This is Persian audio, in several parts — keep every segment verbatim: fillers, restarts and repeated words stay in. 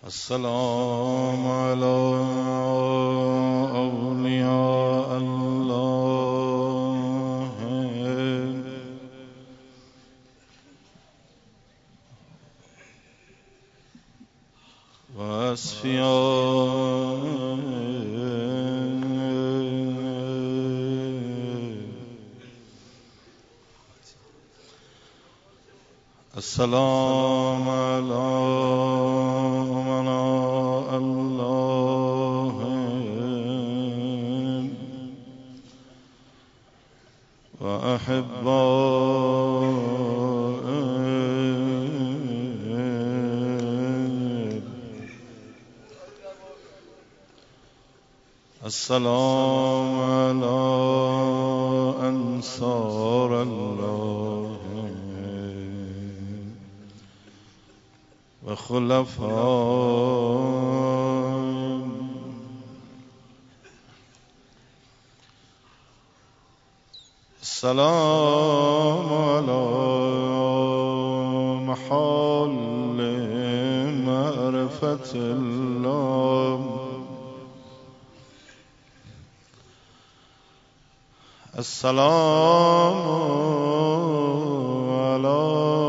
السلام على أولياء الله وأصفيائه السلام على أمناء الله وأحبائه السلام على أنصار الله وخلفاء السلام على محل معرفة الله السلام على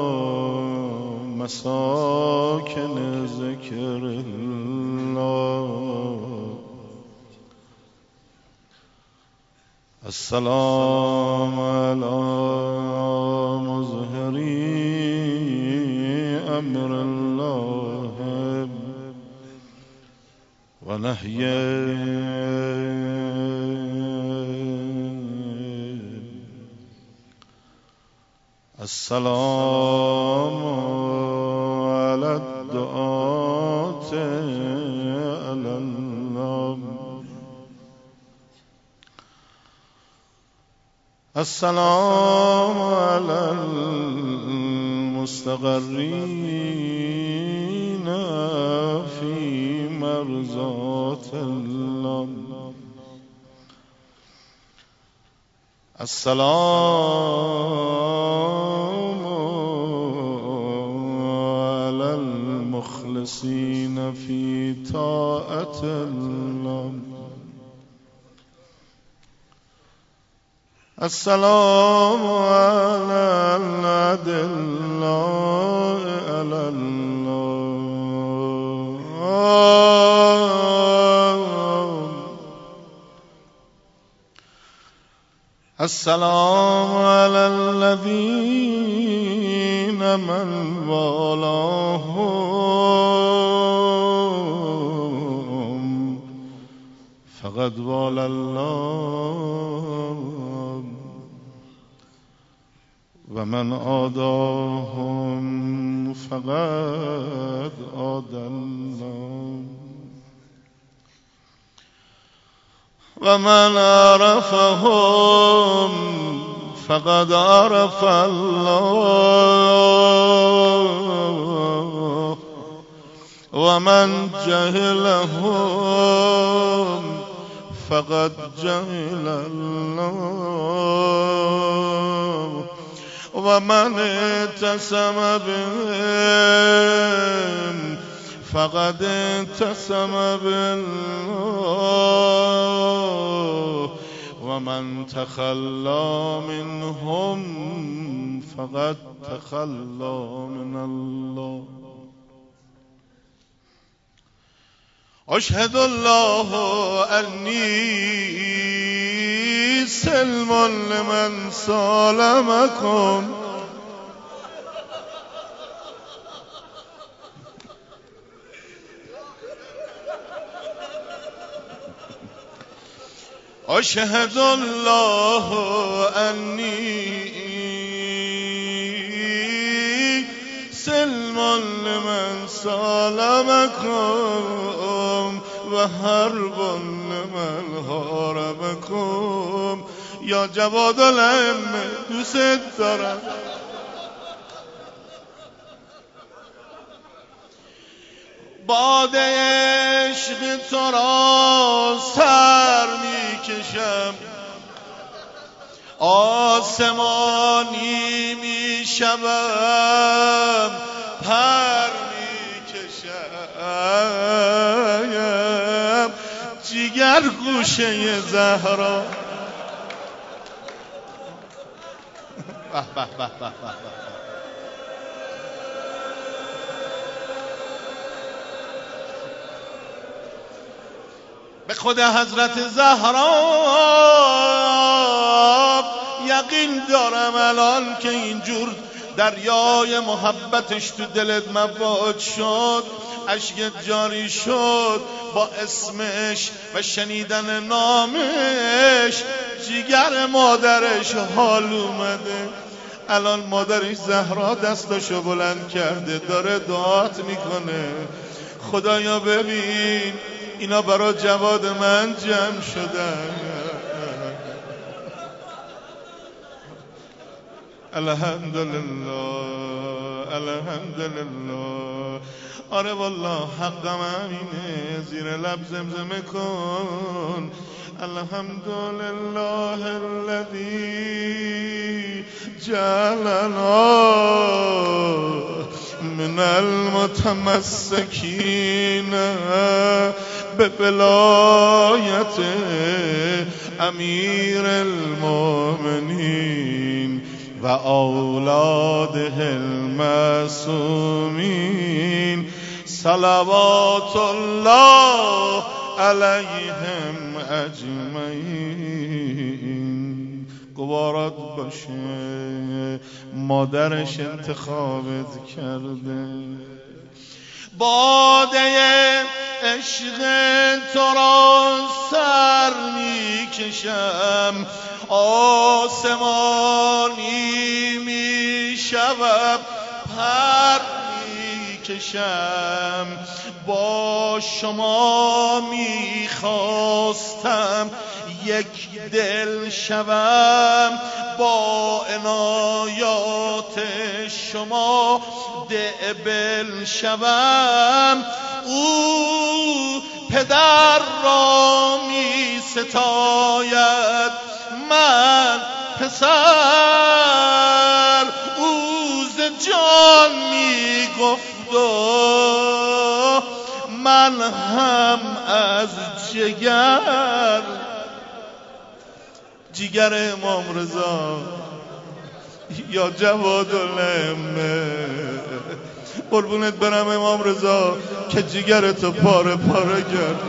مساكن ذكر الله السلام على مظهري أمر الله ونهيه السلام على الدعاة على الله السلام على المستقرين في مرضات الله السلام على المخلصين في طاعة الله السلام على الأدلاء على الله السلام على الذين من والاهم فقد والى الله ومن عاداهم فقد عادى الله ومن عرفهم فقد عرف الله ومن جهلهم فقد جهل الله ومن اتسم بهم فقد اتسم بالله ومن تخلى منهم فقد تخلى من الله أشهد الله أني سلم لمن سالمكم أشهد الله أني سلم لمن سالمكم وحرب لمن حاربكم یا جواد الائمه دوست دارم باد عشق تو را سر می کشم آسمانی می شوم پر می کشم جیگر گوشه زهرا. به به به به به. به خود حضرت زهرا یقین دارم الان که اینجور دریای محبتش تو دلت مواج شد، اشک جاری شد، با اسمش و شنیدن نامش جیگر مادرش حال اومده. الان مادرش زهرا دستاشو بلند کرده داره دعات میکنه، خدایا ببین اینا برای جواد من جمع شدن. الحمدلله الحمدلله. آره والله حقم همینه، زیر لب زمزمه کن الحمدلله الذی جعلنا من المتمسکین به ولایت امیر المؤمنین و اولاده المعصومین صلوات الله علیهم اجمعین. گوارات باشه مادرش انتخابت کرده. باده عشق تو را سر می کشم، آسمانی می شوم پر می کشم. با شما می خواستم یک دل شوم، با عنایات شما دعبل شوم. او پدر را می ستاید من پسر، او ز جان می گفت و من هم از جگر. جگر امام رضا یا جواد الائمه، قربونت برم امام رضا که جگرتو پاره پاره کرد.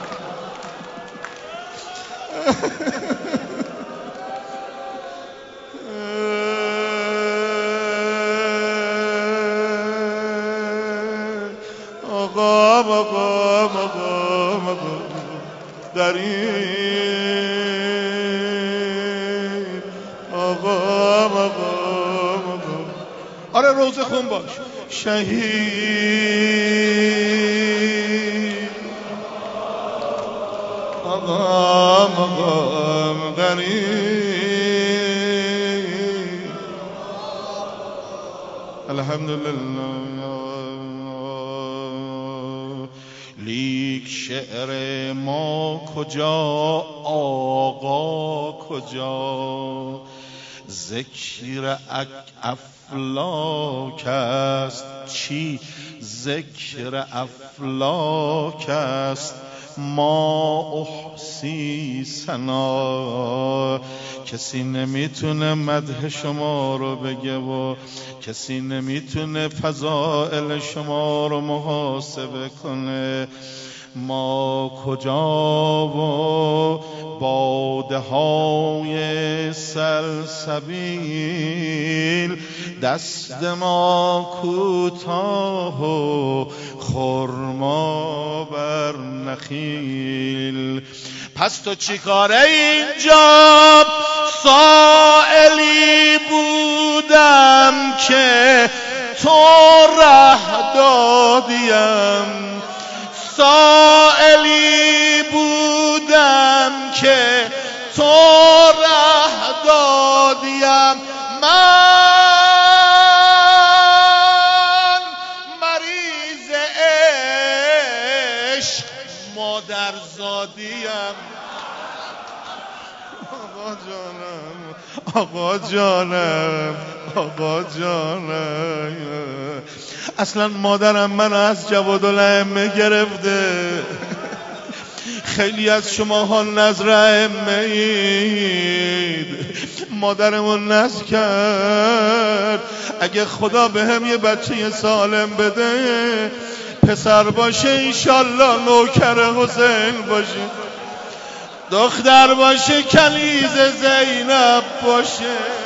آقا آقا آقا آقا در این آقا آقا آقا. آره روزه خون باش. شهید آقا مقام غریب. الحمدلله. لیک شعر ما کجا آقا کجا، ذکر افلاک است چی ذکر افلاک است. ما احسی ثنا، کسی نمیتونه مدح شما رو بگه و کسی نمیتونه فضائل شما رو محاسبه کنه. ما کجا و باده های سلسبیل، دست ما کوتاه و خرما بر نخیل. پس تو چی کاره اینجا؟ سائلی بودم که تو ره دادیم، سائلی بودم که تو ره دادیم. من مریض عشق مادر زادیم. آقا جانم آقا جانم آقا جانم. اصلا مادرم من از جواد الائمه گرفته، خیلی از شماها نذر ائمه اید، مادرمون نذر کرد اگه خدا به هم یه بچه سالم بده پسر باشه انشالله نوکر حسین باشه، دختر باشه کنیز زینب باشه.